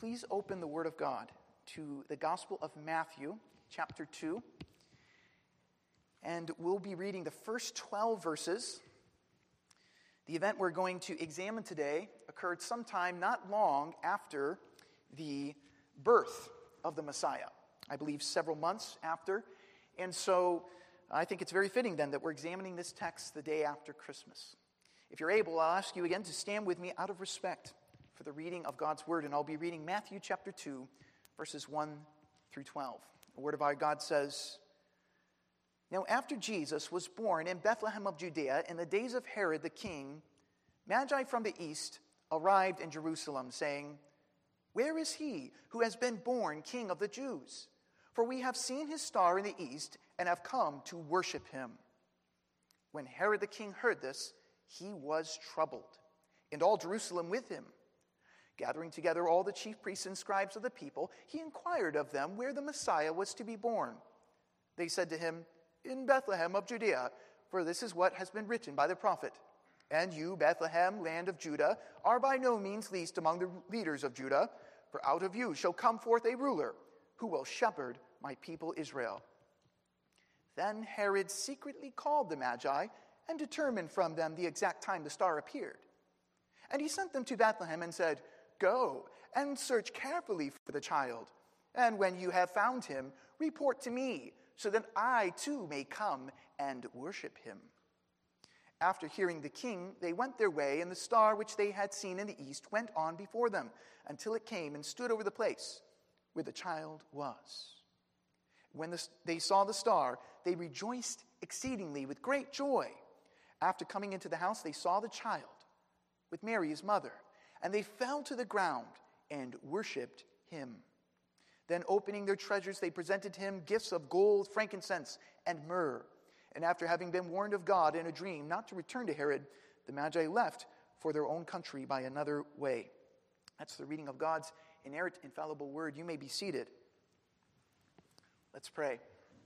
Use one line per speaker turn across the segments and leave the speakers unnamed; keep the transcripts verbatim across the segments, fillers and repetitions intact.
Please open the Word of God to the Gospel of Matthew, chapter two. And we'll be reading the first twelve verses. The event we're going to examine today occurred sometime not long after the birth of the Messiah. I believe several months after. And so I think it's very fitting then that we're examining this text the day after Christmas. If you're able, I'll ask you again to stand with me out of respect for the reading of God's Word. And I'll be reading Matthew chapter two, verses one through twelve. The Word of our God says, "Now after Jesus was born in Bethlehem of Judea in the days of Herod the king, Magi from the east arrived in Jerusalem, saying, 'Where is he who has been born King of the Jews? For we have seen his star in the east and have come to worship him.' When Herod the king heard this, he was troubled, and all Jerusalem with him. Gathering together all the chief priests and scribes of the people, he inquired of them where the Messiah was to be born. They said to him, 'In Bethlehem of Judea, for this is what has been written by the prophet. And you, Bethlehem, land of Judah, are by no means least among the leaders of Judah, for out of you shall come forth a ruler who will shepherd my people Israel.' Then Herod secretly called the Magi and determined from them the exact time the star appeared. And he sent them to Bethlehem and said, 'Go and search carefully for the child, and when you have found him, report to me, so that I too may come and worship him.' After hearing the king, they went their way, and the star which they had seen in the east went on before them, until it came and stood over the place where the child was. When the, they saw the star, they rejoiced exceedingly with great joy. After coming into the house, they saw the child with Mary his mother, and they fell to the ground and worshipped him. Then opening their treasures, they presented him gifts of gold, frankincense, and myrrh. And after having been warned of God in a dream not to return to Herod, the Magi left for their own country by another way." That's the reading of God's inerrant, infallible word. You may be seated. Let's pray.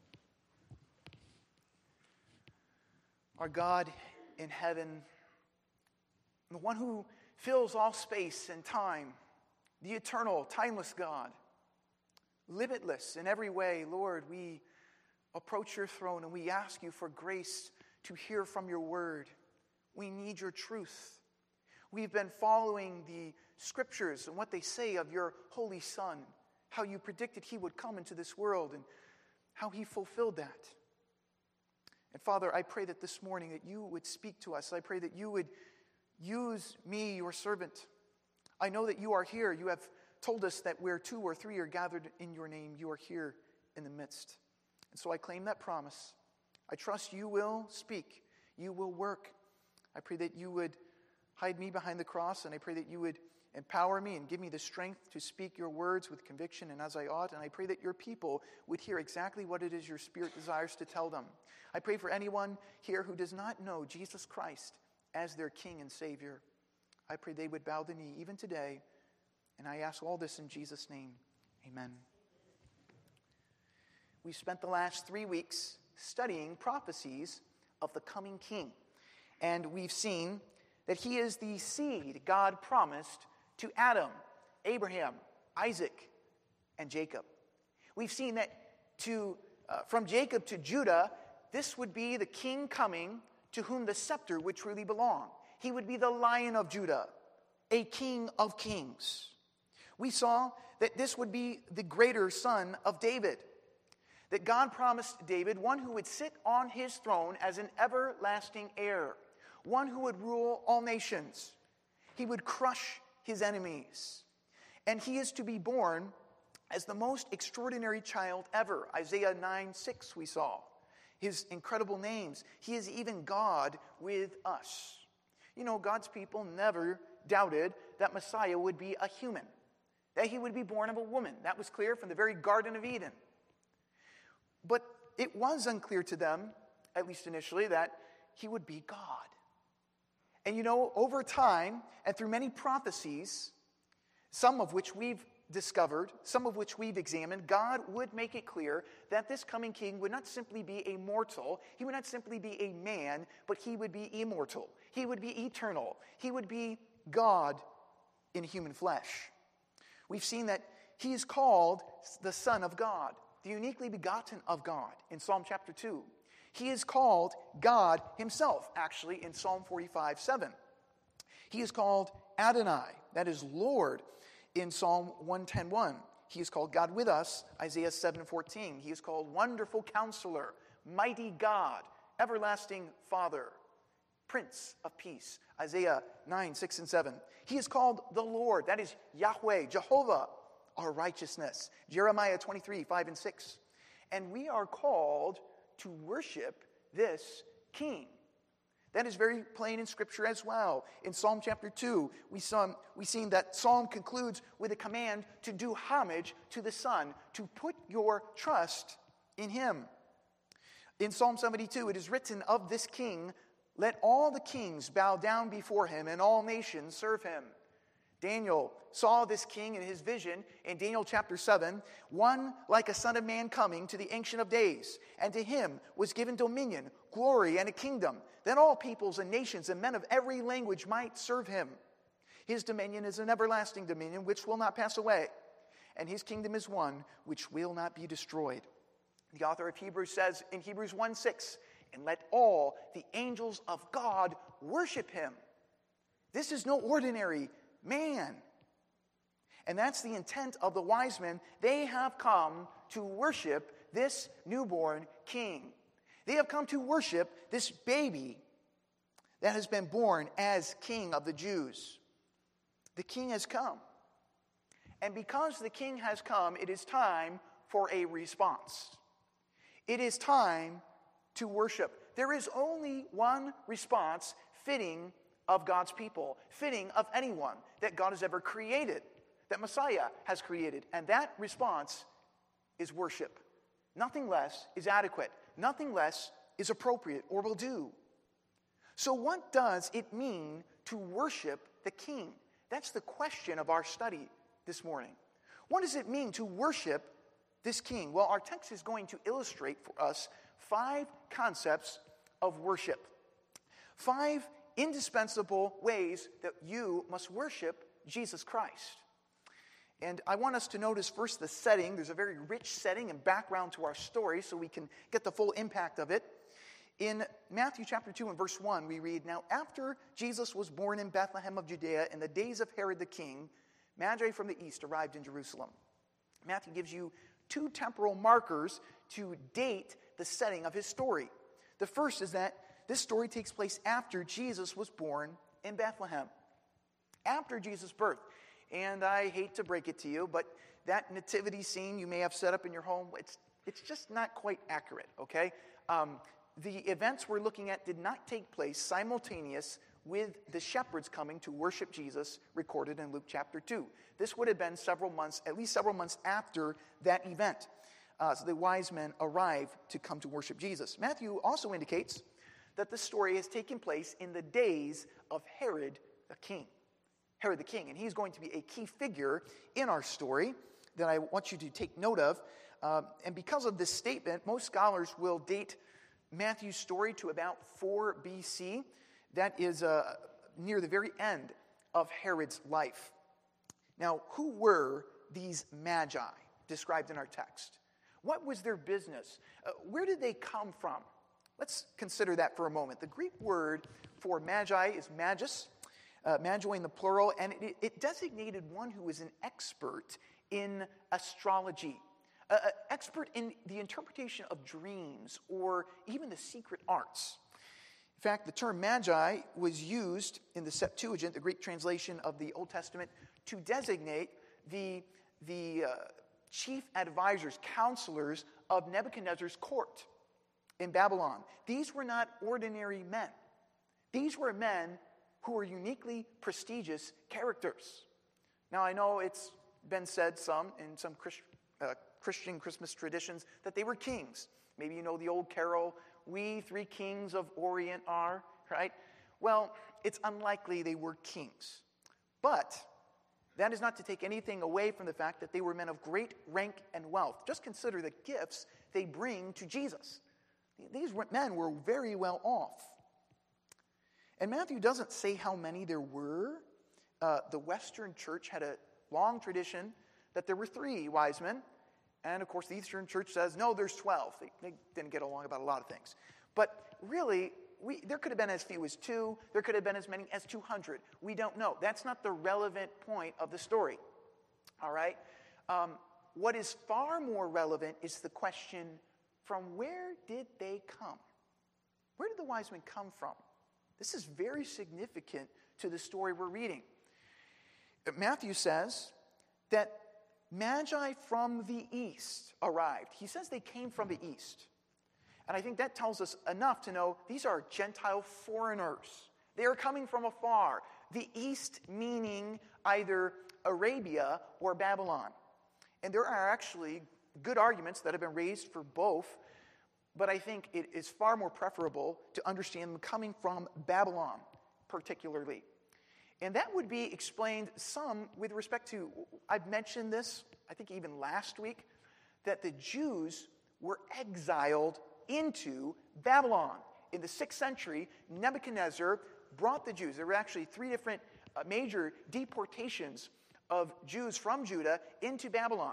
Our God in heaven, the one who fills all space and time, the eternal, timeless God, limitless in every way, Lord, we approach your throne and we ask you for grace to hear from your word. We need your truth. We've been following the scriptures and what they say of your holy Son, how you predicted he would come into this world and how he fulfilled that. And Father, I pray that this morning that you would speak to us. I pray that you would use me, your servant. I know that you are here. You have told us that where two or three are gathered in your name, you are here in the midst. And so I claim that promise. I trust you will speak. You will work. I pray that you would hide me behind the cross, and I pray that you would empower me and give me the strength to speak your words with conviction and as I ought. And I pray that your people would hear exactly what it is your Spirit desires to tell them. I pray for anyone here who does not know Jesus Christ as their King and Savior. I pray they would bow the knee even today. And I ask all this in Jesus' name. Amen. We've spent the last three weeks studying prophecies of the coming King. And we've seen that he is the seed God promised to Adam, Abraham, Isaac, and Jacob. We've seen that to uh, from Jacob to Judah, this would be the king coming to whom the scepter would truly belong. He would be the Lion of Judah, a king of kings. We saw that this would be the greater son of David, that God promised David one who would sit on his throne as an everlasting heir, one who would rule all nations. He would crush his enemies. And he is to be born as the most extraordinary child ever. Isaiah nine six we saw. His incredible names. He is even God with us. You know, God's people never doubted that Messiah would be a human, that he would be born of a woman. That was clear from the very Garden of Eden. But it was unclear to them, at least initially, that he would be God. And you know, over time, and through many prophecies, some of which we've discovered, some of which we've examined, God would make it clear that this coming king would not simply be a mortal, he would not simply be a man, but he would be immortal. He would be eternal. He would be God in human flesh. We've seen that he is called the Son of God, the uniquely begotten of God in Psalm chapter two. He is called God himself, actually, in Psalm forty-five seven. He is called Adonai, that is Lord, in Psalm one ten one. He is called God with us, Isaiah seven fourteen. He is called Wonderful Counselor, Mighty God, Everlasting Father, Prince of Peace, Isaiah nine six and seven. He is called the Lord, that is Yahweh, Jehovah, our righteousness, Jeremiah twenty-three five and six. And we are called to worship this King. That is very plain in Scripture as well. In Psalm chapter two, we saw we seen that Psalm concludes with a command to do homage to the Son, to put your trust in him. In Psalm seventy-two, it is written of this King, let all the kings bow down before him and all nations serve him. Daniel saw this king in his vision in Daniel chapter seven, one like a son of man coming to the Ancient of Days, and to him was given dominion, glory, and a kingdom, that all peoples and nations and men of every language might serve him. His dominion is an everlasting dominion which will not pass away, and his kingdom is one which will not be destroyed. The author of Hebrews says in Hebrews one six, and let all the angels of God worship him. This is no ordinary man. And that's the intent of the wise men. They have come to worship this newborn king. They have come to worship this baby that has been born as King of the Jews. The king has come. And because the king has come, it is time for a response. It is time to worship. There is only one response fitting of God's people, fitting of anyone that God has ever created, that Messiah has created. And that response is worship. Nothing less is adequate. Nothing less is appropriate or will do. So what does it mean to worship the King? That's the question of our study this morning. What does it mean to worship this King? Well, our text is going to illustrate for us five concepts of worship. Five indispensable ways that you must worship Jesus Christ. And I want us to notice first the setting. There's a very rich setting and background to our story so we can get the full impact of it. In Matthew chapter two and verse one, we read, now after Jesus was born in Bethlehem of Judea in the days of Herod the king, Magi from the east arrived in Jerusalem. Matthew gives you two temporal markers to date the setting of his story. The first is that this story takes place after Jesus was born in Bethlehem. After Jesus' birth. And I hate to break it to you, but that nativity scene you may have set up in your home, it's, it's just not quite accurate, okay? Um, the events we're looking at did not take place simultaneous with the shepherds coming to worship Jesus, recorded in Luke chapter two. This would have been several months, at least several months after that event. Uh, so the wise men arrive to come to worship Jesus. Matthew also indicates that the story has taken place in the days of Herod the king. Herod the king, and he's going to be a key figure in our story that I want you to take note of. Uh, and because of this statement, most scholars will date Matthew's story to about four B C. That is uh, near the very end of Herod's life. Now, who were these magi described in our text? What was their business? Uh, where did they come from? Let's consider that for a moment. The Greek word for magi is magus, uh, magi in the plural, and it, it designated one who was an expert in astrology, an expert in the interpretation of dreams or even the secret arts. In fact, the term magi was used in the Septuagint, the Greek translation of the Old Testament, to designate the, the uh, chief advisors, counselors of Nebuchadnezzar's court in Babylon. These were not ordinary men. These were men who were uniquely prestigious characters. Now, I know it's been said some in some Christ, uh, Christian Christmas traditions that they were kings. Maybe you know the old carol, "We three kings of Orient are," right? Well, it's unlikely they were kings. But that is not to take anything away from the fact that they were men of great rank and wealth. Just consider the gifts they bring to Jesus. These men were very well off. And Matthew doesn't say how many there were. Uh, the Western church had a long tradition that there were three wise men. And of course, the Eastern Church says, no, there's twelve. They, they didn't get along about a lot of things. But really, we, there could have been as few as two. There could have been as many as two hundred. We don't know. That's not the relevant point of the story. All right? Um, what is far more relevant is the question, from where did they come? Where did the wise men come from? This is very significant to the story we're reading. Matthew says that Magi from the east arrived. He says they came from the east. And I think that tells us enough to know these are Gentile foreigners. They are coming from afar. The east meaning either Arabia or Babylon. And there are actually good arguments that have been raised for both, but I think it is far more preferable to understand them coming from Babylon, particularly. And that would be explained some with respect to, I've mentioned this, I think even last week, that the Jews were exiled into Babylon. In the sixth century, Nebuchadnezzar brought the Jews. There were actually three different uh, major deportations of Jews from Judah into Babylon.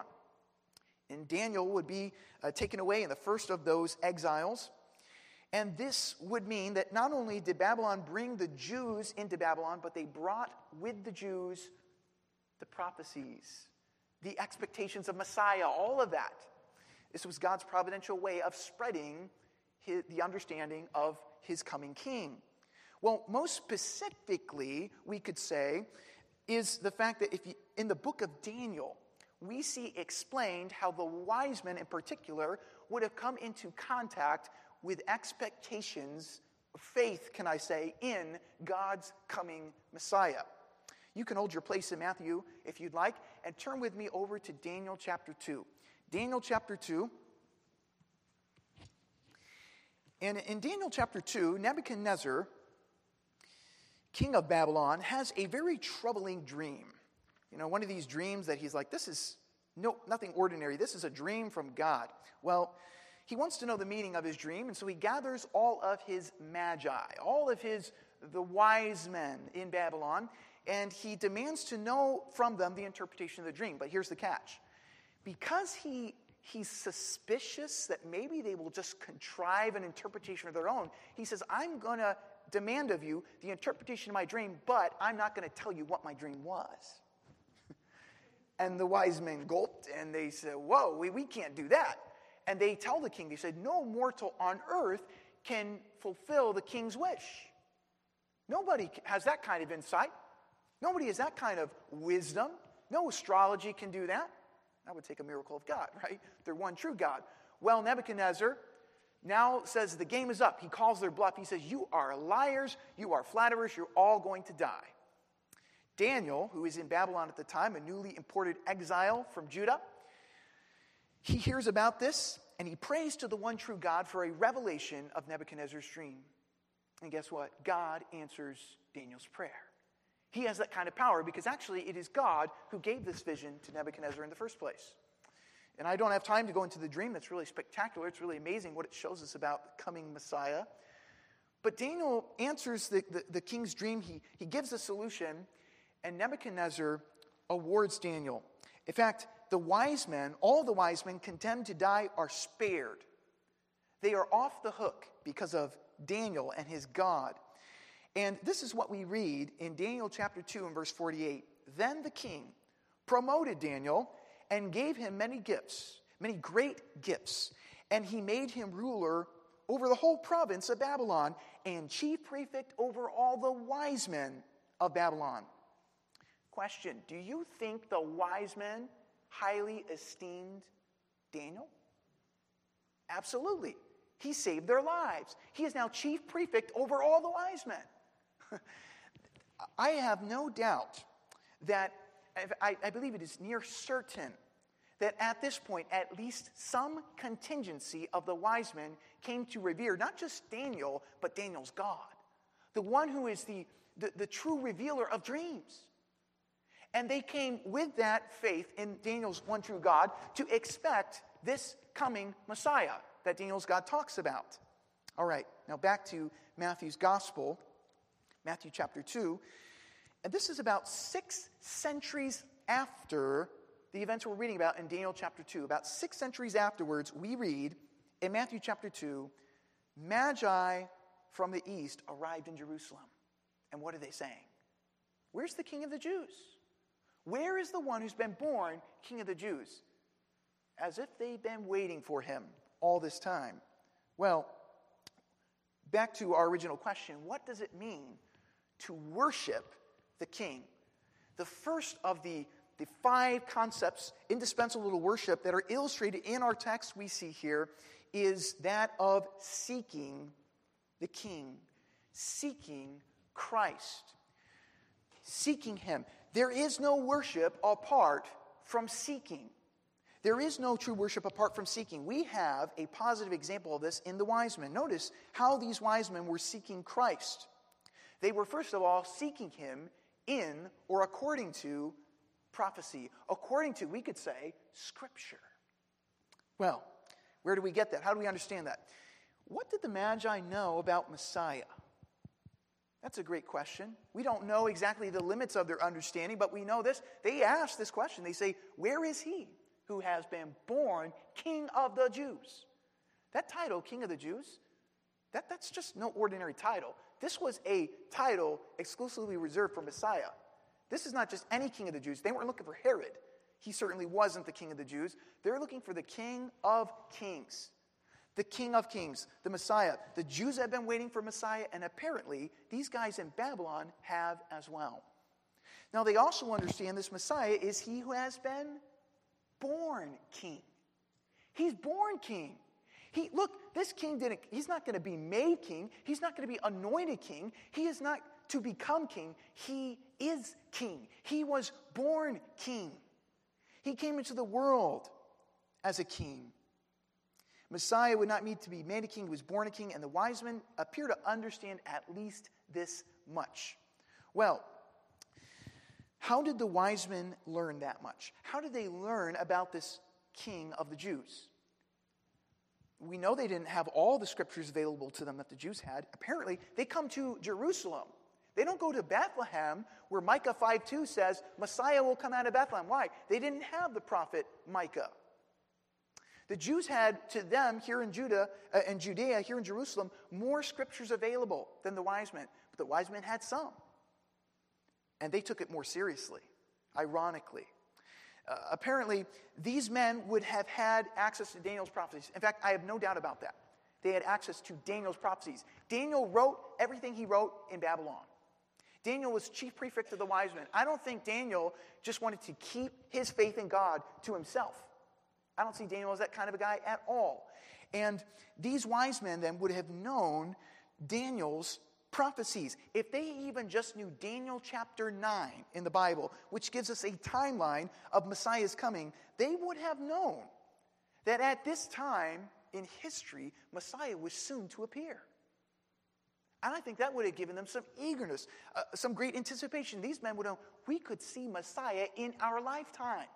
And Daniel would be uh, taken away in the first of those exiles. And this would mean that not only did Babylon bring the Jews into Babylon, but they brought with the Jews the prophecies, the expectations of Messiah, all of that. This was God's providential way of spreading his, the understanding of his coming king. Well, most specifically, we could say, is the fact that if you, in the book of Daniel, we see explained how the wise men in particular would have come into contact with expectations, faith, can I say, in God's coming Messiah. You can hold your place in Matthew if you'd like, and turn with me over to Daniel chapter two. Daniel chapter two. And in Daniel chapter two, Nebuchadnezzar, king of Babylon, has a very troubling dream. You know, one of these dreams that he's like, this is no nothing ordinary. This is a dream from God. Well, he wants to know the meaning of his dream, and so he gathers all of his magi, all of his, the wise men in Babylon, and he demands to know from them the interpretation of the dream. But here's the catch. Because he he's suspicious that maybe they will just contrive an interpretation of their own, he says, I'm going to demand of you the interpretation of my dream, but I'm not going to tell you what my dream was. And the wise men gulped, and they said, whoa, we, we can't do that. And they tell the king, they said, no mortal on earth can fulfill the king's wish. Nobody has that kind of insight. Nobody has that kind of wisdom. No astrology can do that. That would take a miracle of God, right? They're one true God. Well, Nebuchadnezzar now says the game is up. He calls their bluff. He says, you are liars. You are flatterers. You're all going to die. Daniel, who is in Babylon at the time, a newly imported exile from Judah, he hears about this, and he prays to the one true God for a revelation of Nebuchadnezzar's dream. And guess what? God answers Daniel's prayer. He has that kind of power because actually it is God who gave this vision to Nebuchadnezzar in the first place. And I don't have time to go into the dream. That's really spectacular. It's really amazing what it shows us about the coming Messiah. But Daniel answers the, the, the king's dream. He, he gives a solution, and Nebuchadnezzar awards Daniel. In fact, the wise men, all the wise men condemned to die are spared. They are off the hook because of Daniel and his God. And this is what we read in Daniel chapter two and verse forty-eight. Then the king promoted Daniel and gave him many gifts, many great gifts. And he made him ruler over the whole province of Babylon and chief prefect over all the wise men of Babylon. Question, do you think the wise men highly esteemed Daniel? Absolutely. He saved their lives. He is now chief prefect over all the wise men. I have no doubt that, I, I believe it is near certain, that at this point, at least some contingency of the wise men came to revere not just Daniel, but Daniel's God, the one who is the, the, the true revealer of dreams. And they came with that faith in Daniel's one true God to expect this coming Messiah that Daniel's God talks about. All right, now back to Matthew's gospel, Matthew chapter two. And this is about six centuries after the events we're reading about in Daniel chapter two. About six centuries afterwards, we read in Matthew chapter two, Magi from the east arrived in Jerusalem. And what are they saying? Where's the King of the Jews? Where is the one who's been born King of the Jews? As if they've been waiting for him all this time. Well, back to our original question, what does it mean to worship the King? The first of the, the five concepts indispensable to worship that are illustrated in our text we see here is that of seeking the King, seeking Christ, seeking him. There is no worship apart from seeking. There is no true worship apart from seeking. We have a positive example of this in the wise men. Notice how these wise men were seeking Christ. They were, first of all, seeking him in or according to prophecy. According to, we could say, Scripture. Well, where do we get that? How do we understand that? What did the Magi know about Messiah? That's a great question. We don't know exactly the limits of their understanding, but we know this. They ask this question. They say, where is he who has been born King of the Jews? That title, King of the Jews, that, that's just no ordinary title. This was a title exclusively reserved for Messiah. This is not just any King of the Jews. They weren't looking for Herod. He certainly wasn't the King of the Jews. They're looking for the King of Kings. The King of Kings, the Messiah. The Jews have been waiting for Messiah, and apparently these guys in Babylon have as well. Now they also understand this Messiah is he who has been born king. He's born king. He look, this king didn't, he's not going to be made king. He's not going to be anointed king. He is not to become king. He is king. He was born king. He came into the world as a king. Messiah would not need to be made a king, he was born a king, and the wise men appear to understand at least this much. Well, how did the wise men learn that much? How did they learn about this King of the Jews? We know they didn't have all the scriptures available to them that the Jews had. Apparently, they come to Jerusalem. They don't go to Bethlehem, where Micah five two says, Messiah will come out of Bethlehem. Why? They didn't have the prophet Micah. The Jews had, to them, here in Judah, uh, in Judea, here in Jerusalem, more scriptures available than the wise men. But the wise men had some. And they took it more seriously, ironically. Uh, apparently, these men would have had access to Daniel's prophecies. In fact, I have no doubt about that. They had access to Daniel's prophecies. Daniel wrote everything he wrote in Babylon. Daniel was chief prefect of the wise men. I don't think Daniel just wanted to keep his faith in God to himself. I don't see Daniel as that kind of a guy at all. And these wise men then would have known Daniel's prophecies. If they even just knew Daniel chapter nine in the Bible, which gives us a timeline of Messiah's coming, they would have known that at this time in history, Messiah was soon to appear. And I think that would have given them some eagerness, uh, some great anticipation. These men would know, we could see Messiah in our lifetime.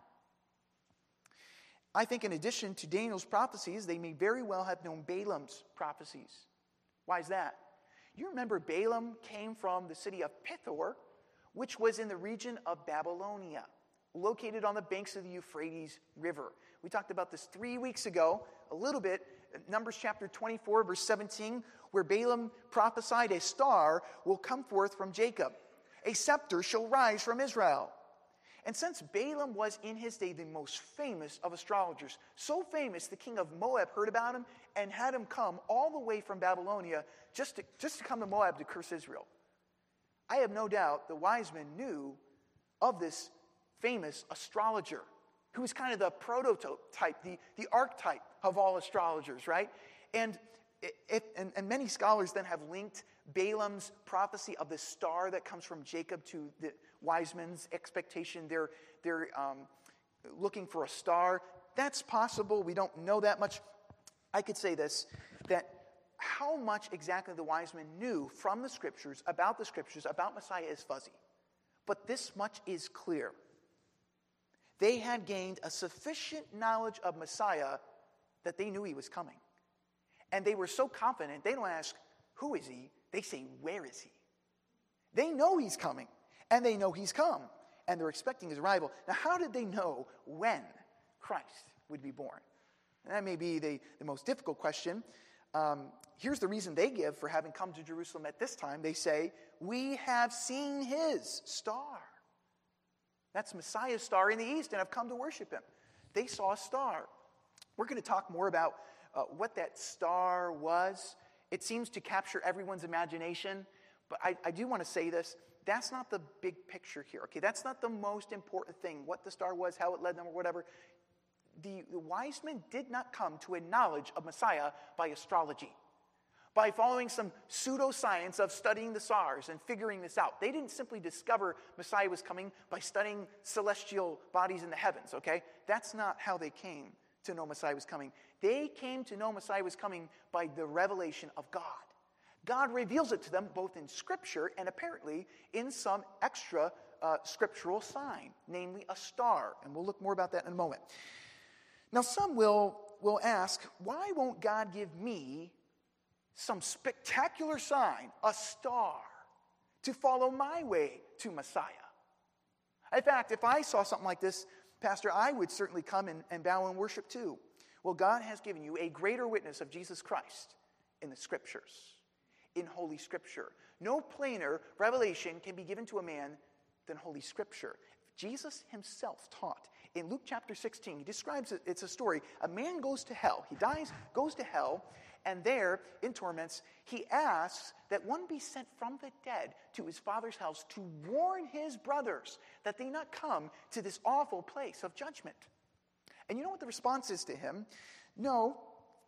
I think in addition to Daniel's prophecies, they may very well have known Balaam's prophecies. Why is that? You remember Balaam came from the city of Pithor, which was in the region of Babylonia, located on the banks of the Euphrates River. We talked about this three weeks ago, a little bit, Numbers chapter twenty-four, verse seventeen, where Balaam prophesied a star will come forth from Jacob. A scepter shall rise from Israel. And since Balaam was in his day the most famous of astrologers, so famous the king of Moab heard about him and had him come all the way from Babylonia just to, just to come to Moab to curse Israel. I have no doubt the wise men knew of this famous astrologer who was kind of the prototype, the, the archetype of all astrologers, right? And, it, and, and many scholars then have linked Balaam's prophecy of the star that comes from Jacob to the wise men's expectation. They're, they're um, looking for a star. That's possible. We don't know that much. I could say this, that how much exactly the wise men knew from the scriptures, about the scriptures, about Messiah is fuzzy. But this much is clear. They had gained a sufficient knowledge of Messiah that they knew he was coming. And they were so confident, they don't ask, who is he? They say, where is he? They know he's coming, and they know he's come. and they're expecting his arrival. Now, how did they know when Christ would be born? And that may be the, the most difficult question. Um, here's the reason they give for having come to Jerusalem at this time. They say, we have seen his star. That's Messiah's star in the east and have come to worship him. They saw a star. We're going to talk more about uh, what that star was. It seems to capture everyone's imagination, but I, I do want to say this. That's not the big picture here, okay? That's not the most important thing, what the star was, how it led them, or whatever. The, the wise men did not come to a knowledge of Messiah by astrology, by following some pseudoscience of studying the stars and figuring this out. They didn't simply discover Messiah was coming by studying celestial bodies in the heavens, okay? That's not how they came to know Messiah was coming. They came to know Messiah was coming by the revelation of God. God reveals it to them both in Scripture and apparently in some extra uh, scriptural sign, namely a star. And we'll look more about that in a moment. Now, some will, will ask, why won't God give me some spectacular sign, a star, to follow my way to Messiah? In fact, if I saw something like this, Pastor, I would certainly come and, and bow and worship too. Well, God has given you a greater witness of Jesus Christ in the Scriptures, in Holy Scripture. No plainer revelation can be given to a man than Holy Scripture. Jesus himself taught. In Luke chapter sixteen, he describes it, it's a story. A man goes to hell. He dies, goes to hell, and there, in torments, he asks that one be sent from the dead to his father's house to warn his brothers that they not come to this awful place of judgment. And you know what the response is to him? No,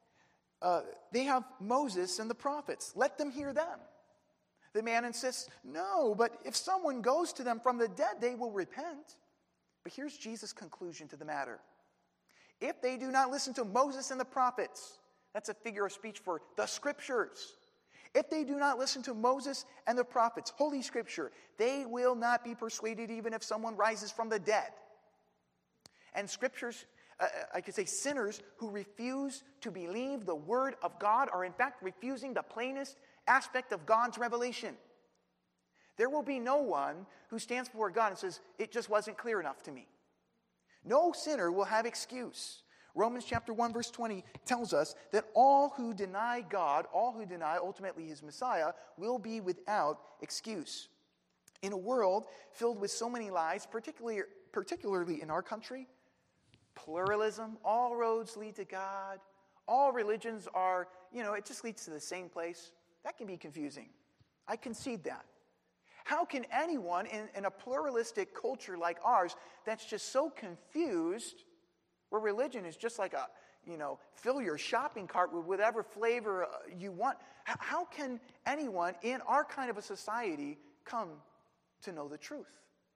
uh, they have Moses and the prophets. Let them hear them. The man insists, no, but if someone goes to them from the dead, they will repent. But here's Jesus' conclusion to the matter. If they do not listen to Moses and the prophets, that's a figure of speech for the Scriptures. If they do not listen to Moses and the prophets, Holy Scripture, they will not be persuaded even if someone rises from the dead. And Scriptures, uh, I could say sinners who refuse to believe the Word of God are in fact refusing the plainest aspect of God's revelation. There will be no one who stands before God and says, it just wasn't clear enough to me. No sinner will have excuse. Romans chapter one verse twenty tells us that all who deny God, all who deny ultimately his Messiah, will be without excuse. In a world filled with so many lies, particularly, particularly in our country, pluralism, all roads lead to God, all religions are, you know, it just leads to the same place. That can be confusing. I concede that. How can anyone in, in a pluralistic culture like ours that's just so confused, where religion is just like a, you know, fill your shopping cart with whatever flavor you want, how, how can anyone in our kind of a society come to know the truth?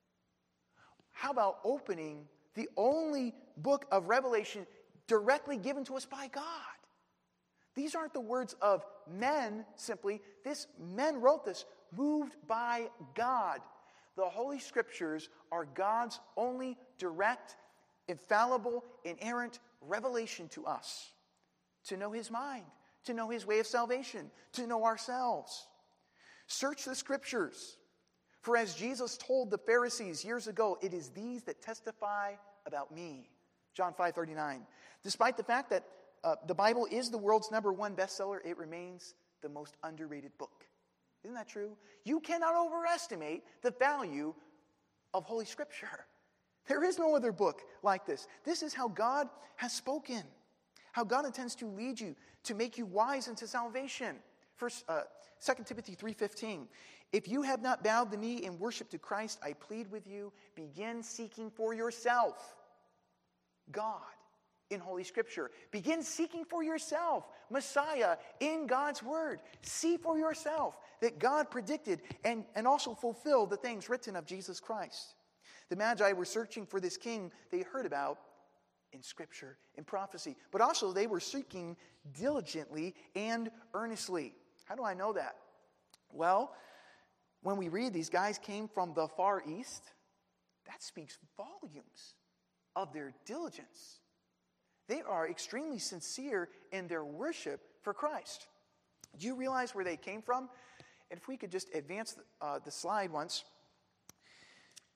How about opening the only book of Revelation directly given to us by God? These aren't the words of men simply. This men wrote this, moved by God. The Holy Scriptures are God's only direct, infallible, inerrant revelation to us. To know his mind, to know his way of salvation, to know ourselves. Search the Scriptures. For as Jesus told the Pharisees years ago, it is these that testify about me. John five thirty-nine. Despite the fact that uh, the Bible is the world's number one bestseller, it remains the most underrated book. Isn't that true? You cannot overestimate the value of Holy Scripture. There is no other book like this. This is how God has spoken, how God intends to lead you, to make you wise into salvation. First, uh, Second Timothy three fifteen. If you have not bowed the knee in worship to Christ, I plead with you, begin seeking for yourself God in Holy Scripture. Begin seeking for yourself Messiah in God's Word. See for yourself that God predicted and, and also fulfilled the things written of Jesus Christ. The Magi were searching for this king they heard about in Scripture, in prophecy. But also they were seeking diligently and earnestly. How do I know that? Well, when we read these guys came from the far east, that speaks volumes of their diligence. They are extremely sincere in their worship for Christ. Do you realize where they came from? And if we could just advance uh, the slide once.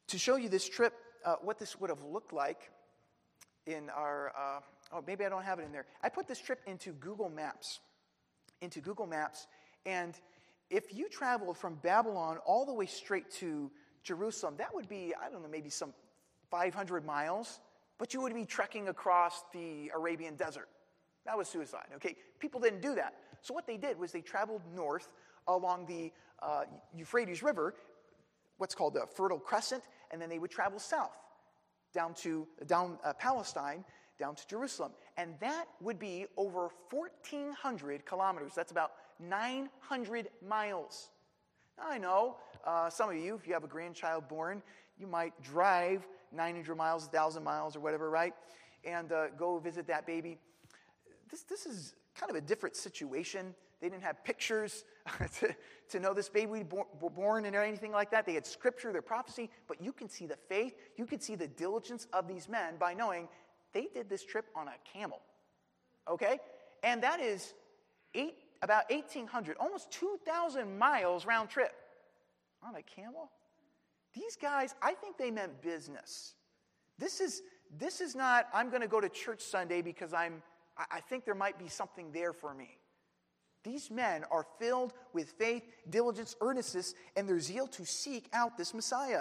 To show you this trip, uh, what this would have looked like in our, uh, oh, maybe I don't have it in there. I put this trip into Google Maps, into Google Maps, and if you traveled from Babylon all the way straight to Jerusalem, that would be, I don't know, maybe some five hundred miles, but you would be trekking across the Arabian desert. That was suicide, okay? People didn't do that. So what they did was they traveled north along the uh, Euphrates River, what's called the Fertile Crescent, and then they would travel south down to down uh, Palestine, down to Jerusalem. And that would be over fourteen hundred kilometers. That's about nine hundred miles. Now, I know uh, some of you, if you have a grandchild born, you might drive nine hundred miles, one thousand miles, or whatever, right? And uh, go visit that baby. This, this is kind of a different situation. They didn't have pictures to, to know this baby was born and anything like that. They had scripture, their prophecy, but you can see the faith, you can see the diligence of these men by knowing they did this trip on a camel, okay? And that is eight, about eighteen hundred, almost two thousand miles round trip on a camel. These guys, I think they meant business. This is, this is not, I'm going to go to church Sunday because I'm, I think there might be something there for me. These men are filled with faith, diligence, earnestness, and their zeal to seek out this Messiah.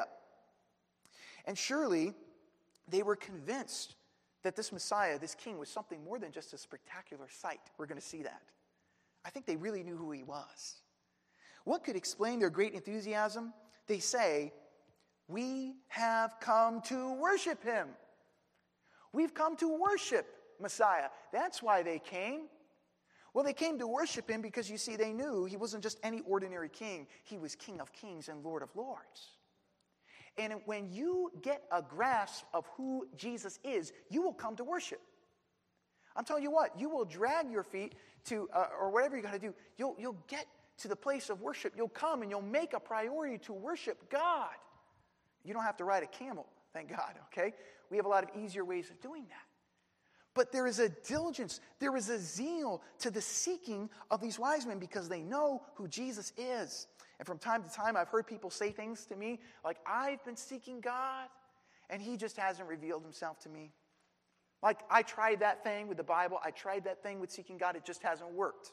And surely they were convinced that this Messiah, this king, was something more than just a spectacular sight. We're going to see that. I think they really knew who he was. What could explain their great enthusiasm? They say, "We have come to worship him. We've come to worship Messiah." That's why they came. Well, they came to worship him because, you see, they knew he wasn't just any ordinary king. He was King of Kings and Lord of Lords. And when you get a grasp of who Jesus is, you will come to worship. I'm telling you what, you will drag your feet to, uh, or whatever you got to do, you'll, you'll get to the place of worship. You'll come and you'll make a priority to worship God. You don't have to ride a camel, thank God, okay? We have a lot of easier ways of doing that. But there is a diligence, there is a zeal to the seeking of these wise men because they know who Jesus is. And from time to time, I've heard people say things to me like, "I've been seeking God, and he just hasn't revealed himself to me." Like, I tried that thing with the Bible. I tried that thing with seeking God. It just hasn't worked.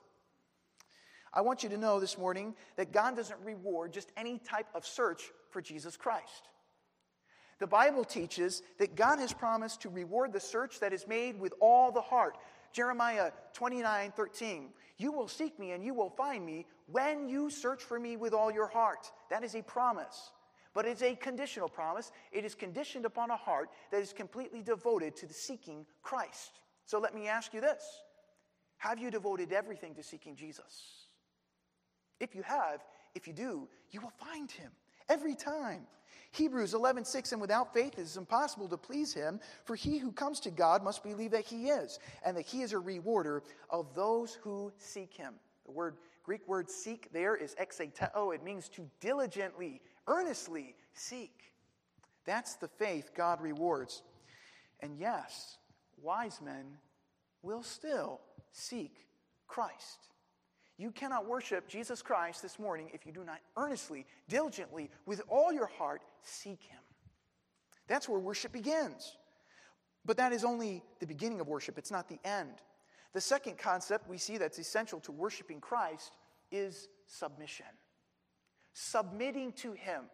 I want you to know this morning that God doesn't reward just any type of search for Jesus Christ. The Bible teaches that God has promised to reward the search that is made with all the heart. Jeremiah twenty-nine thirteen. "You will seek me and you will find me when you search for me with all your heart." That is a promise. But it's a conditional promise. It is conditioned upon a heart that is completely devoted to the seeking Christ. So let me ask you this. Have you devoted everything to seeking Jesus? If you have, if you do, you will find him every time. Hebrews eleven six, "And without faith it is impossible to please him, for he who comes to God must believe that he is, and that he is a rewarder of those who seek him." The word, Greek word seek there is exeteo. It means to diligently, earnestly seek. That's the faith God rewards. And yes, wise men will still seek Christ. You cannot worship Jesus Christ this morning if you do not earnestly, diligently, with all your heart, seek him. That's where worship begins. But that is only the beginning of worship. It's not the end. The second concept we see that's essential to worshiping Christ is submission. Submitting to him.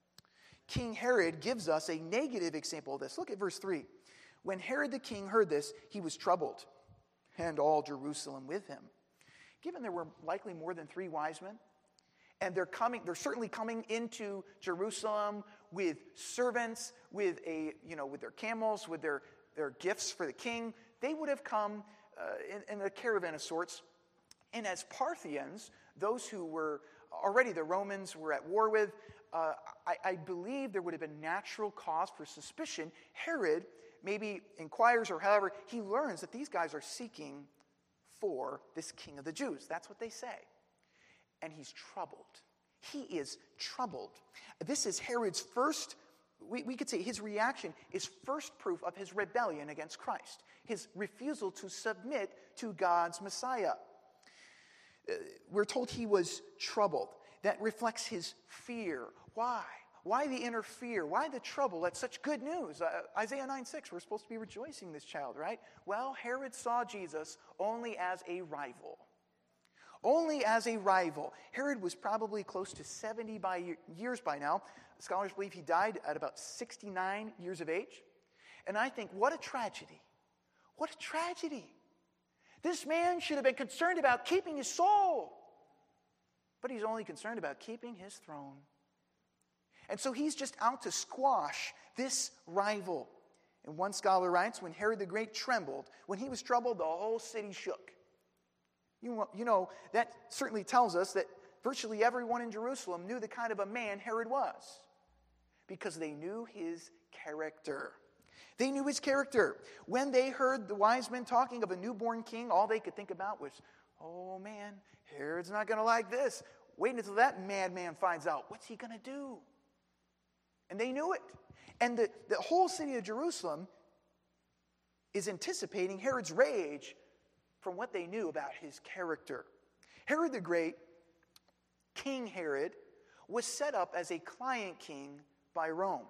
King Herod gives us a negative example of this. Look at verse three. "When Herod the king heard this, he was troubled, and all Jerusalem with him." Given there were likely more than three wise men, and they're coming, they're certainly coming into Jerusalem with servants, with a, you know, with their camels, with their, their gifts for the king. They would have come uh, in, in a caravan of sorts. And as Parthians, those who were already the Romans were at war with, uh, I, I believe there would have been natural cause for suspicion. Herod maybe inquires, or however, he learns that these guys are seeking for this king of the Jews. That's what they say. And he's troubled. He is troubled. This is Herod's first, we, we could say his reaction is first proof of his rebellion against Christ. His refusal to submit to God's Messiah. Uh, we're told he was troubled. That reflects his fear. Why? Why the inner fear? Why the trouble at such good news? Uh, Isaiah nine six, we're supposed to be rejoicing in this child, right? Well, Herod saw Jesus only as a rival. Only as a rival. Herod was probably close to seventy by years by now. Scholars believe he died at about sixty-nine years of age. And I think, what a tragedy. What a tragedy. This man should have been concerned about keeping his soul. But he's only concerned about keeping his throne. And so he's just out to squash this rival. And one scholar writes, when Herod the Great trembled, when he was troubled, the whole city shook. You, you know, that certainly tells us that virtually everyone in Jerusalem knew the kind of a man Herod was. Because they knew his character. They knew his character. When they heard the wise men talking of a newborn king, all they could think about was, oh man, Herod's not going to like this. Wait until that madman finds out. What's he going to do? And they knew it. And the, the whole city of Jerusalem is anticipating Herod's rage from what they knew about his character. Herod the Great, King Herod, was set up as a client king by Rome.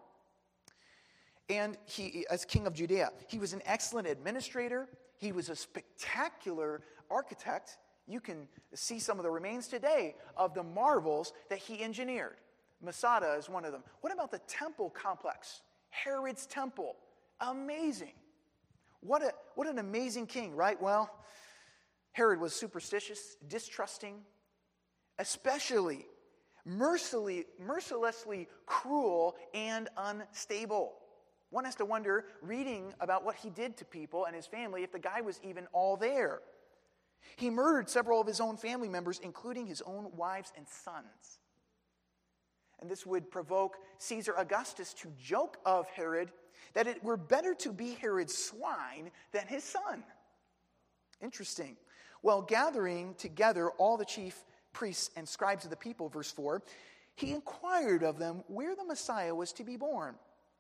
And he, as king of Judea, he was an excellent administrator. He was a spectacular architect. You can see some of the remains today of the marvels that he engineered. Masada is one of them. What about the temple complex? Herod's temple. Amazing. What a what an amazing king, right? Well, Herod was superstitious, distrusting, especially mercilessly, mercilessly cruel and unstable. One has to wonder, reading about what he did to people and his family, if the guy was even all there. He murdered several of his own family members, including his own wives and sons. And this would provoke Caesar Augustus to joke of Herod that it were better to be Herod's swine than his son. Interesting. Well, gathering together all the chief priests and scribes of the people, verse four, he inquired of them where the Messiah was to be born.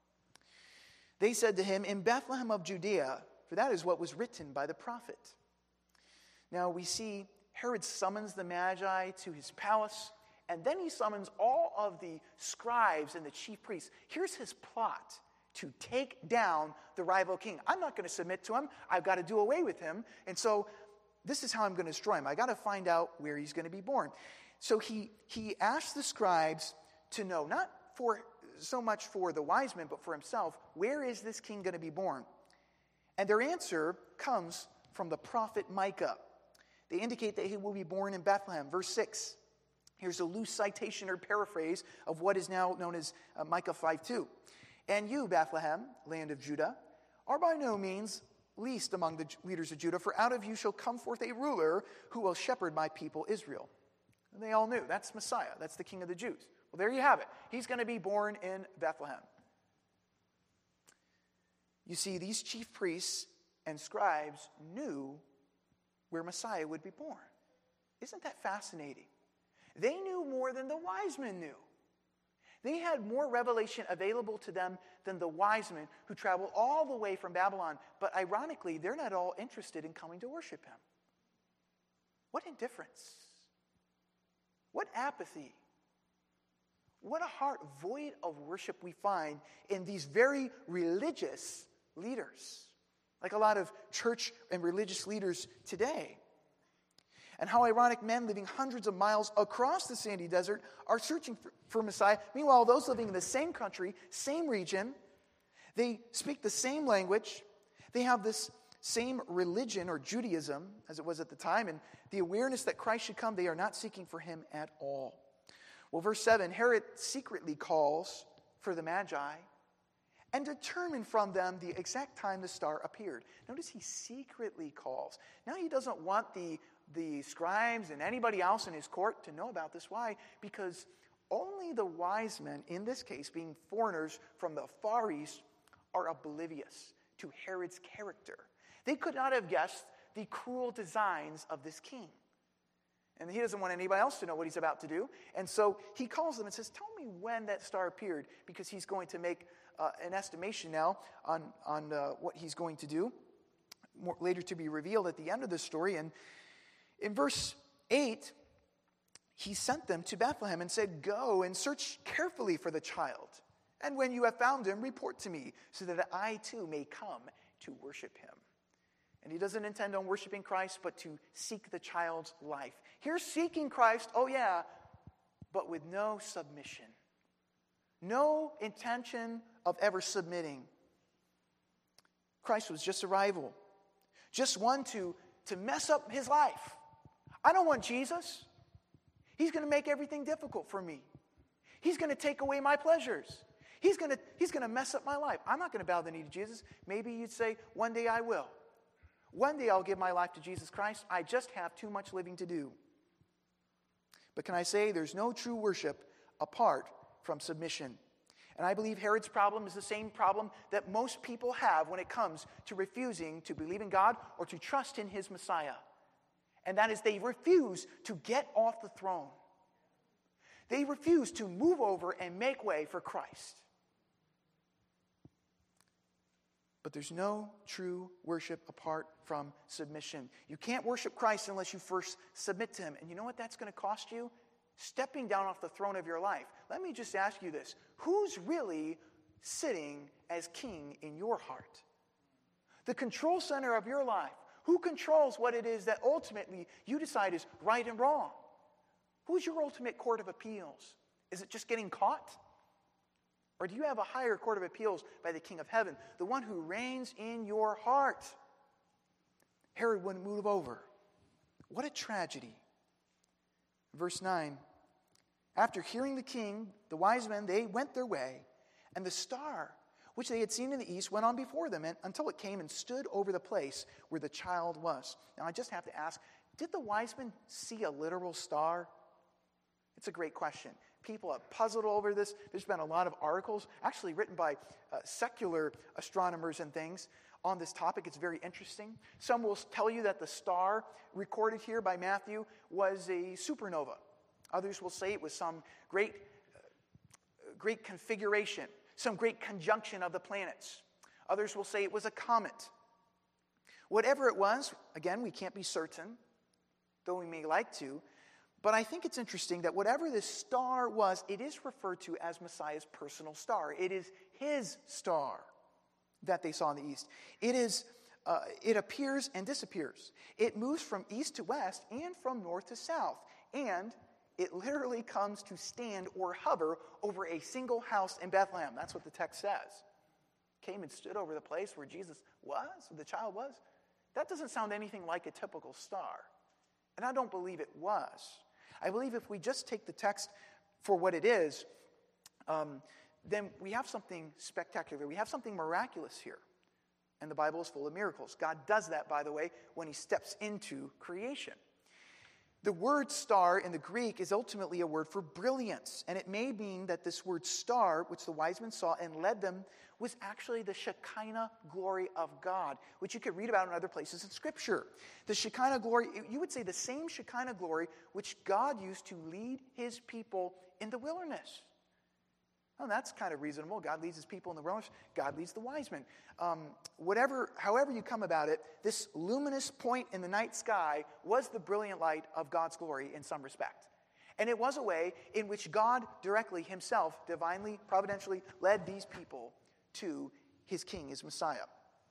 They said to him, in Bethlehem of Judea, for that is what was written by the prophet. Now we see Herod summons the Magi to his palace, and then he summons all of the scribes and the chief priests. Here's his plot to take down the rival king. I'm not going to submit to him. I've got to do away with him. And so this is how I'm going to destroy him. I've got to find out where he's going to be born. So he, he asked the scribes to know, not for so much for the wise men, but for himself, where is this king going to be born? And their answer comes from the prophet Micah. They indicate that he will be born in Bethlehem. Verse six. Here's a loose citation or paraphrase of what is now known as uh, Micah five two. And you, Bethlehem, land of Judah, are by no means least among the leaders of Judah, for out of you shall come forth a ruler who will shepherd my people Israel. And they all knew, that's Messiah, that's the King of the Jews. Well, there you have it. He's going to be born in Bethlehem. You see, these chief priests and scribes knew where Messiah would be born. Isn't that fascinating? They knew more than the wise men knew. They had more revelation available to them than the wise men who traveled all the way from Babylon. But ironically, they're not all interested in coming to worship him. What indifference. What apathy. What a heart void of worship we find in these very religious leaders. Like a lot of church and religious leaders today. And how ironic, men living hundreds of miles across the sandy desert are searching for, for Messiah. Meanwhile, those living in the same country, same region, they speak the same language. They have this same religion or Judaism, as it was at the time, and the awareness that Christ should come, they are not seeking for him at all. Well, verse seven, Herod secretly calls for the Magi and determined from them the exact time the star appeared. Notice he secretly calls. Now he doesn't want the the scribes and anybody else in his court to know about this. Why? Because only the wise men, in this case being foreigners from the Far East, are oblivious to Herod's character. They could not have guessed the cruel designs of this king. And he doesn't want anybody else to know what he's about to do. And so he calls them and says, tell me when that star appeared, because he's going to make uh, an estimation now on, on uh, what he's going to do, more, later to be revealed at the end of the story. And in verse eight, he sent them to Bethlehem and said, "Go and search carefully for the child. And when you have found him, report to me, so that I too may come to worship him." And he doesn't intend on worshiping Christ, but to seek the child's life. Here's seeking Christ, oh yeah, but with no submission. No intention of ever submitting. Christ was just a rival. Just one to, to mess up his life. I don't want Jesus. He's going to make everything difficult for me. He's going to take away my pleasures. He's going to, he's going to mess up my life. I'm not going to bow the knee to Jesus. Maybe you'd say, one day I will. One day I'll give my life to Jesus Christ. I just have too much living to do. But can I say there's no true worship apart from submission? And I believe Herod's problem is the same problem that most people have when it comes to refusing to believe in God or to trust in his Messiah. And that is they refuse to get off the throne. They refuse to move over and make way for Christ. But there's no true worship apart from submission. You can't worship Christ unless you first submit to him. And you know what that's going to cost you? Stepping down off the throne of your life. Let me just ask you this. Who's really sitting as king in your heart? The control center of your life. Who controls what it is that ultimately you decide is right and wrong? Who's your ultimate court of appeals? Is it just getting caught? Or do you have a higher court of appeals by the King of Heaven, the one who reigns in your heart? Herod wouldn't move over. What a tragedy. Verse nine, after hearing the king, the wise men, they went their way, and the star which they had seen in the east went on before them and, until it came and stood over the place where the child was. Now I just have to ask, did the wise men see a literal star? It's a great question. People have puzzled over this. There's been a lot of articles, actually written by uh, secular astronomers and things, on this topic. It's very interesting. Some will tell you that the star recorded here by Matthew was a supernova. Others will say it was some great, uh, great configuration, some great conjunction of the planets. Others will say it was a comet. Whatever it was, again, we can't be certain, though we may like to. But I think it's interesting that whatever this star was, it is referred to as Messiah's personal star. It is his star that they saw in the east. It is, uh, it appears and disappears. It moves from east to west and from north to south. And it literally comes to stand or hover over a single house in Bethlehem. That's what the text says. Came and stood over the place where Jesus was, where the child was. That doesn't sound anything like a typical star. And I don't believe it was. I believe if we just take the text for what it is, um, then we have something spectacular. We have something miraculous here. And the Bible is full of miracles. God does that, by the way, when he steps into creation. The word star in the Greek is ultimately a word for brilliance. And it may mean that this word star, which the wise men saw and led them, was actually the Shekinah glory of God, which you could read about in other places in Scripture. The Shekinah glory, you would say the same Shekinah glory which God used to lead his people in the wilderness. Oh, that's kind of reasonable. God leads his people in the wilderness. God leads the wise men. Um, whatever, however you come about it, this luminous point in the night sky was the brilliant light of God's glory in some respect. And it was a way in which God directly himself, divinely, providentially, led these people to his king, his Messiah.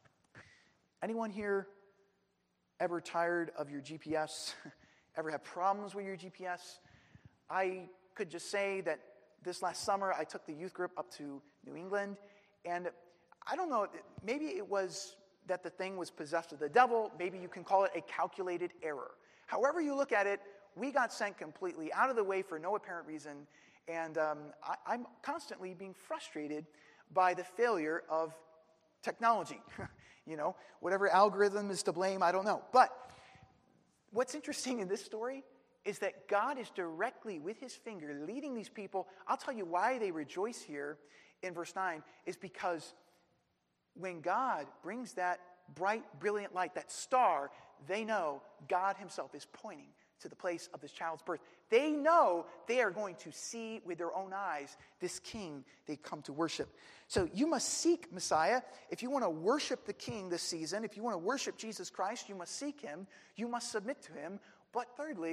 Anyone here ever tired of your G P S? Ever have problems with your G P S? I could just say that this last summer, I took the youth group up to New England, and I don't know, maybe it was that the thing was possessed of the devil. Maybe you can call it a calculated error. However you look at it, we got sent completely out of the way for no apparent reason, and um, I, I'm constantly being frustrated by the failure of technology. You know, whatever algorithm is to blame, I don't know. But what's interesting in this story is that God is directly with his finger leading these people. I'll tell you why they rejoice here in verse nine is because when God brings that bright, brilliant light, that star, they know God himself is pointing to the place of this child's birth. They know they are going to see with their own eyes this king they come to worship. So you must seek Messiah. If you want to worship the king this season, if you want to worship Jesus Christ, you must seek him. You must submit to him. But thirdly,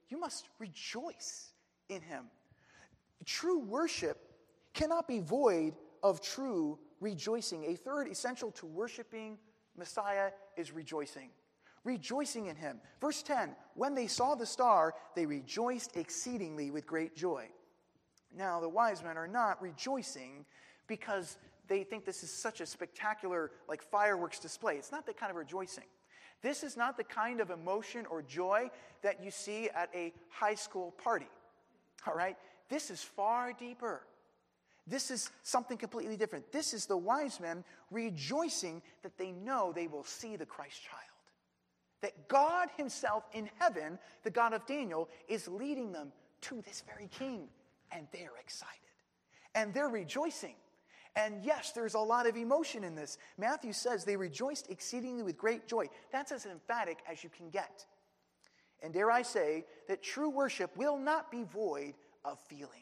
you must rejoice in him. True worship cannot be void of true rejoicing. A third essential to worshiping Messiah is rejoicing. Rejoicing in him. Verse ten, when they saw the star, they rejoiced exceedingly with great joy. Now, the wise men are not rejoicing because they think this is such a spectacular, like, fireworks display. It's not that kind of rejoicing. This is not the kind of emotion or joy that you see at a high school party. All right? This is far deeper. This is something completely different. This is the wise men rejoicing that they know they will see the Christ child. That God himself in heaven, the God of Daniel, is leading them to this very king. And they're excited. And they're rejoicing. And yes, there's a lot of emotion in this. Matthew says they rejoiced exceedingly with great joy. That's as emphatic as you can get. And dare I say that true worship will not be void of feeling.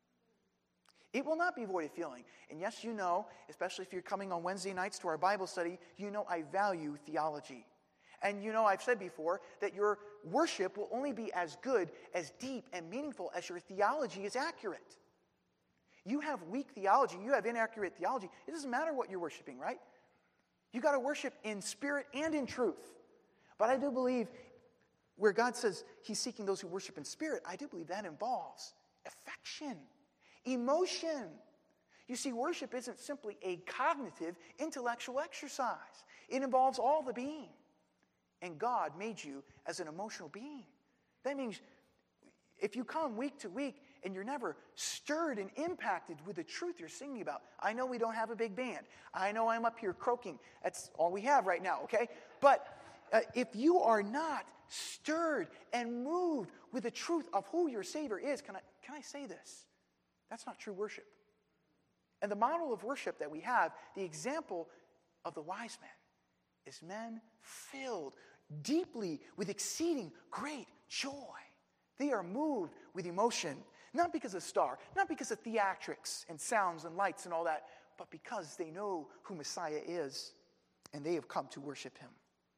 It will not be void of feeling. And yes, you know, especially if you're coming on Wednesday nights to our Bible study, you know I value theology. And you know, I've said before that your worship will only be as good, as deep, and meaningful as your theology is accurate. You have weak theology, you have inaccurate theology, it doesn't matter what you're worshiping, right? You got to worship in spirit and in truth. But I do believe where God says he's seeking those who worship in spirit, I do believe that involves affection, emotion. You see, worship isn't simply a cognitive, intellectual exercise. It involves all the being. And God made you as an emotional being. That means if you come week to week and you're never stirred and impacted with the truth you're singing about. I know we don't have a big band. I know I'm up here croaking. That's all we have right now, okay? But uh, if you are not stirred and moved with the truth of who your Savior is, can I, can I say this? That's not true worship. And the model of worship that we have, the example of the wise men, is men filled deeply with exceeding great joy. They are moved with emotion, not because of star, not because of theatrics and sounds and lights and all that, but because they know who Messiah is, and they have come to worship him.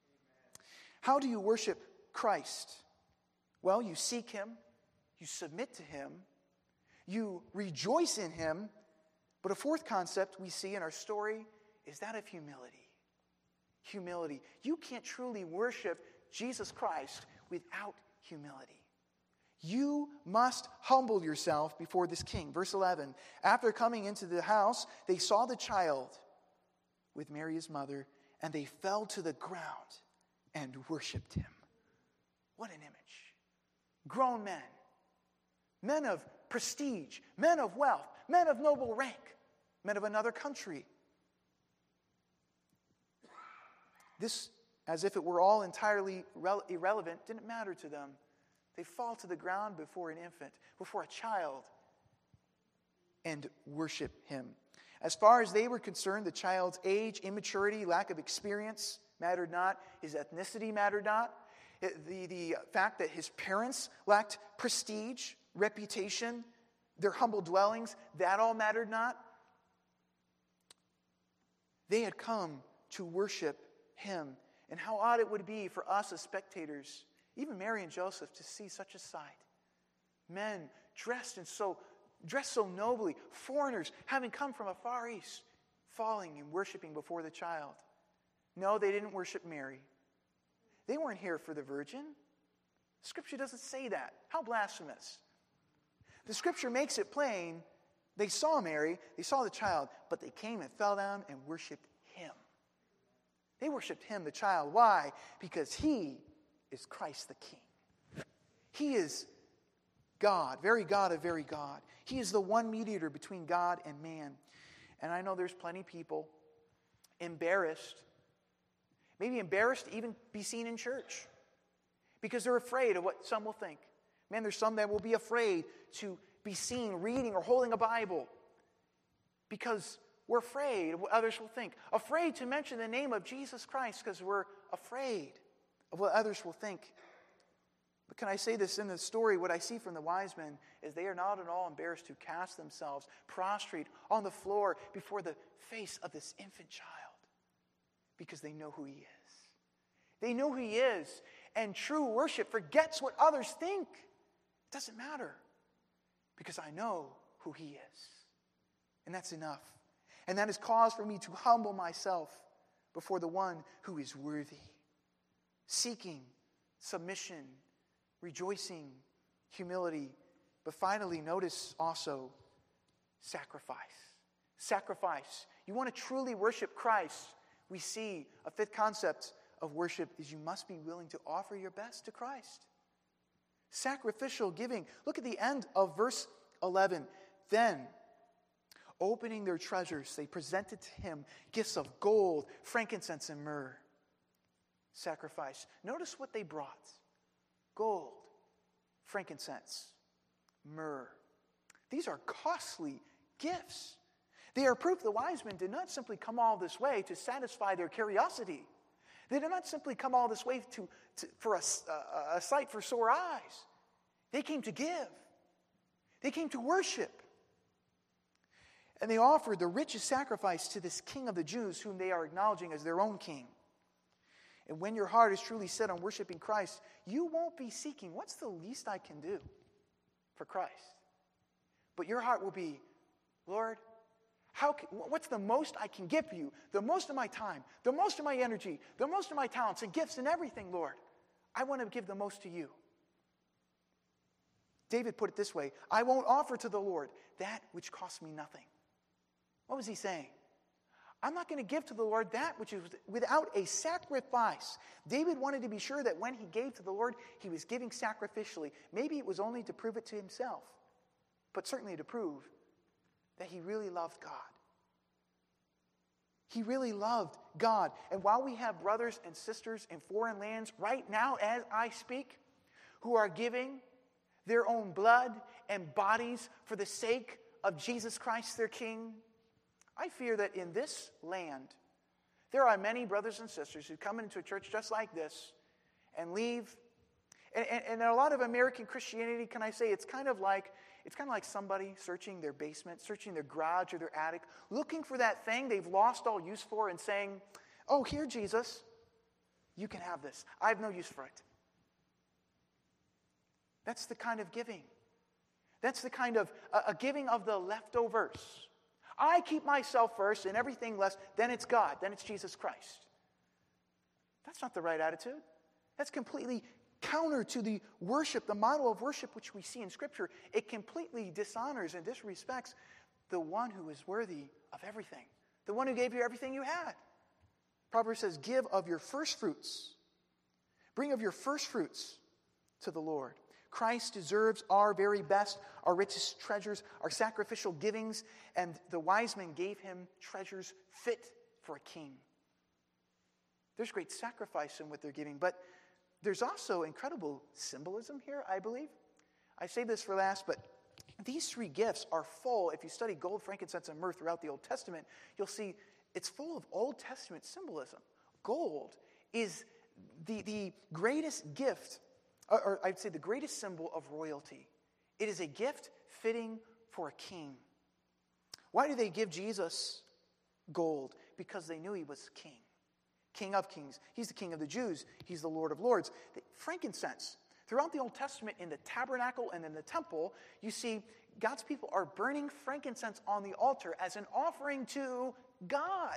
How do you worship Christ? Well, you seek him, you submit to him, you rejoice in him, but a fourth concept we see in our story is that of humility. Humility. You can't truly worship Jesus Christ without humility. You must humble yourself before this king. Verse eleven, after coming into the house, they saw the child with Mary his mother, and they fell to the ground and worshipped him. What an image. Grown men, men of prestige, men of wealth, men of noble rank, men of another country. This, as if it were all entirely irre- irrelevant, didn't matter to them. They fall to the ground before an infant, before a child, and worship him. As far as they were concerned, the child's age, immaturity, lack of experience mattered not. His ethnicity mattered not. The, the fact that his parents lacked prestige, reputation, their humble dwellings, that all mattered not. They had come to worship him. And how odd it would be for us as spectators, even Mary and Joseph, to see such a sight. Men dressed in so dressed so nobly, foreigners having come from a far east, falling and worshiping before the child. No, they didn't worship Mary. They weren't here for the virgin. Scripture doesn't say that. How blasphemous. The Scripture makes it plain. They saw Mary, they saw the child, but they came and fell down and worshiped him. They worshiped him, the child. Why? Because he is Christ the King. He is God, very God of very God. He is the one mediator between God and man. And I know there's plenty of people embarrassed, maybe embarrassed to even be seen in church because they're afraid of what some will think. Man, there's some that will be afraid to be seen reading or holding a Bible because we're afraid of what others will think. Afraid to mention the name of Jesus Christ because we're afraid of what others will think. But can I say this in the story? What I see from the wise men is they are not at all embarrassed to cast themselves prostrate on the floor before the face of this infant child because they know who he is. They know who he is. And true worship forgets what others think. It doesn't matter because I know who he is. And that's enough. And that is cause for me to humble myself before the one who is worthy. Seeking submission, rejoicing, humility. But finally, notice also sacrifice. Sacrifice. You want to truly worship Christ. We see a fifth concept of worship is you must be willing to offer your best to Christ. Sacrificial giving. Look at the end of verse eleven. Then, opening their treasures, they presented to him gifts of gold, frankincense, and myrrh. Sacrifice. Notice what they brought. Gold, frankincense, myrrh. These are costly gifts. They are proof the wise men did not simply come all this way to satisfy their curiosity. They did not simply come all this way to, to, for a, a, a sight for sore eyes. They came to give. They came to worship. And they offered the richest sacrifice to this King of the Jews, whom they are acknowledging as their own king. And when your heart is truly set on worshiping Christ, you won't be seeking, what's the least I can do for Christ? But your heart will be, Lord, how can, what's the most I can give you? The most of my time, the most of my energy, the most of my talents and gifts and everything, Lord. I want to give the most to you. David put it this way, I won't offer to the Lord that which costs me nothing. What was he saying? I'm not going to give to the Lord that which is without a sacrifice. David wanted to be sure that when he gave to the Lord, he was giving sacrificially. Maybe it was only to prove it to himself, but certainly to prove that he really loved God. He really loved God. And while we have brothers and sisters in foreign lands right now as I speak, who are giving their own blood and bodies for the sake of Jesus Christ, their King, I fear that in this land, there are many brothers and sisters who come into a church just like this and leave. And, and, and a lot of American Christianity, can I say, it's kind of like it's kind of like somebody searching their basement, searching their garage or their attic, looking for that thing they've lost all use for and saying, oh, here, Jesus, you can have this. I have no use for it. That's the kind of giving. That's the kind of uh, a giving of the leftovers. I keep myself first and everything less, then it's God, then it's Jesus Christ. That's not the right attitude. That's completely counter to the worship, the model of worship which we see in Scripture. It completely dishonors and disrespects the one who is worthy of everything, the one who gave you everything you had. Proverbs says, give of your first fruits. Bring of your first fruits to the Lord. Christ deserves our very best, our richest treasures, our sacrificial givings, and the wise men gave him treasures fit for a king. There's great sacrifice in what they're giving, but there's also incredible symbolism here, I believe. I say this for last, but these three gifts are full. If you study gold, frankincense, and myrrh throughout the Old Testament, you'll see it's full of Old Testament symbolism. Gold is the, the greatest gift, or, or I'd say the greatest symbol of royalty. It is a gift fitting for a king. Why do they give Jesus gold? Because they knew he was king. King of kings. He's the King of the Jews. He's the Lord of lords. The frankincense. Throughout the Old Testament, in the tabernacle and in the temple, you see God's people are burning frankincense on the altar as an offering to God.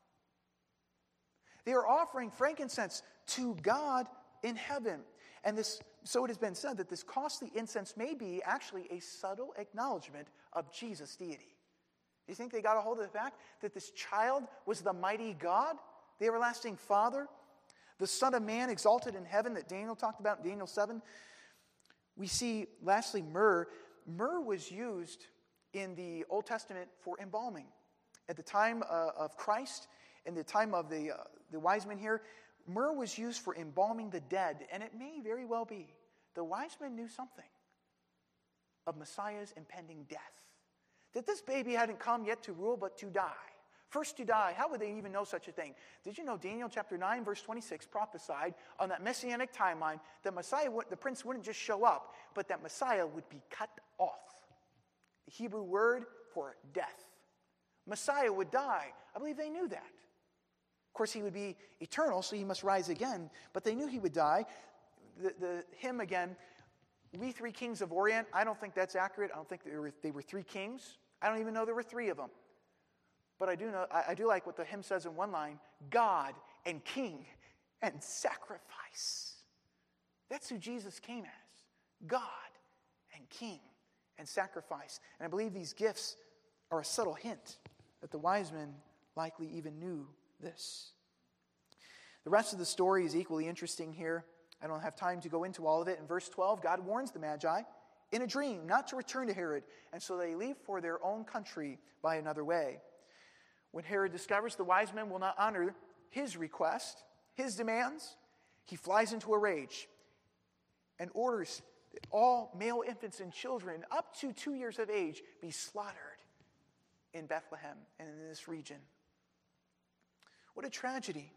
They are offering frankincense to God in heaven. And this, so it has been said that this costly incense may be actually a subtle acknowledgement of Jesus' deity. Do you think they got a hold of the fact that this child was the mighty God? The everlasting Father, the Son of Man exalted in heaven that Daniel talked about in Daniel seven. We see, lastly, myrrh. Myrrh was used in the Old Testament for embalming. At the time uh, of Christ, in the time of the, uh, the wise men here, myrrh was used for embalming the dead. And it may very well be the wise men knew something of Messiah's impending death. That this baby hadn't come yet to rule, but to die. First to die. How would they even know such a thing? Did you know Daniel chapter nine, verse twenty-six prophesied on that messianic timeline that Messiah, would, the prince wouldn't just show up, but that Messiah would be cut off. The Hebrew word for death. Messiah would die. I believe they knew that. Of course, he would be eternal, so he must rise again. But they knew he would die. The, the hymn again, we three kings of Orient, I don't think that's accurate. I don't think they were, they were three kings. I don't even know there were three of them. But I do know, I, I do like what the hymn says in one line, God and King and sacrifice. That's who Jesus came as. God and King and sacrifice. And I believe these gifts are a subtle hint that the wise men likely even knew this. The rest of the story is equally interesting here. I don't have time to go into all of it. In verse twelve, God warns the Magi in a dream not to return to Herod, and so they leave for their own country by another way. When Herod discovers the wise men will not honor his request, his demands, he flies into a rage and orders that all male infants and children up to two years of age be slaughtered in Bethlehem and in this region. What a tragedy.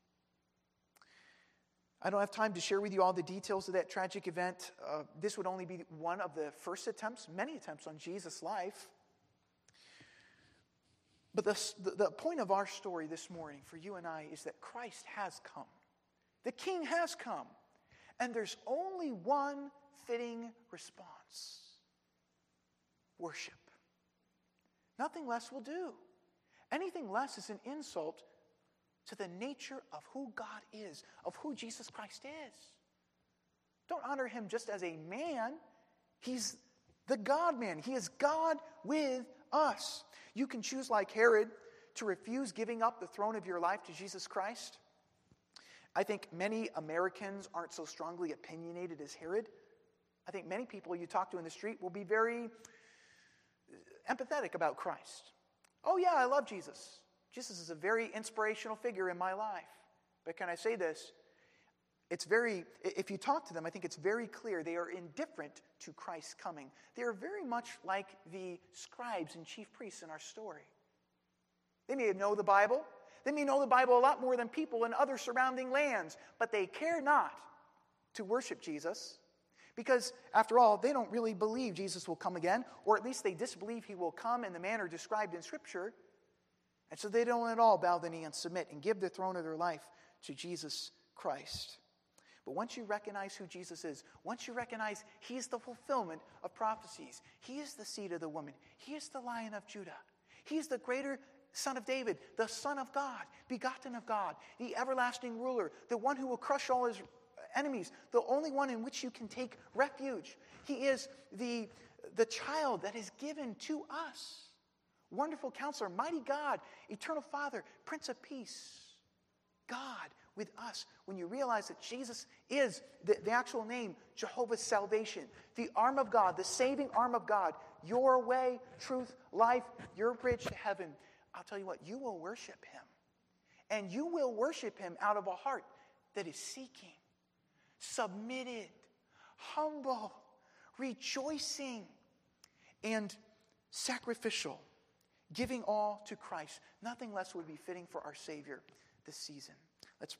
I don't have time to share with you all the details of that tragic event. Uh, this would only be one of the first attempts, many attempts on Jesus' life. But the, the, the point of our story this morning for you and I is that Christ has come. The King has come. And there's only one fitting response. Worship. Nothing less will do. Anything less is an insult to the nature of who God is, of who Jesus Christ is. Don't honor him just as a man. He's the God-man. He is God with us. You can choose, like Herod, to refuse giving up the throne of your life to Jesus Christ. I think many Americans aren't so strongly opinionated as Herod. I think many people you talk to in the street will be very empathetic about Christ. Oh yeah, I love Jesus. Jesus is a very inspirational figure in my life. But can I say this? It's very, if you talk to them, I think it's very clear they are indifferent to Christ's coming. They are very much like the scribes and chief priests in our story. They may know the Bible. They may know the Bible a lot more than people in other surrounding lands, but they care not to worship Jesus because, after all, they don't really believe Jesus will come again, or at least they disbelieve he will come in the manner described in Scripture. And so they don't at all bow the knee and submit and give the throne of their life to Jesus Christ. But once you recognize who Jesus is, once you recognize he's the fulfillment of prophecies, he is the seed of the woman, he is the Lion of Judah, he's the greater Son of David, the Son of God, begotten of God, the everlasting ruler, the one who will crush all his enemies, the only one in which you can take refuge. He is the, the child that is given to us. Wonderful Counselor, Mighty God, Eternal Father, Prince of Peace. God with us. When you realize that Jesus is the, the actual name, Jehovah's salvation, the arm of God, the saving arm of God, your way, truth, life, your bridge to heaven, I'll tell you what, you will worship him. And you will worship him out of a heart that is seeking, submitted, humble, rejoicing, and sacrificial, giving all to Christ. Nothing less would be fitting for our Savior this season. Let's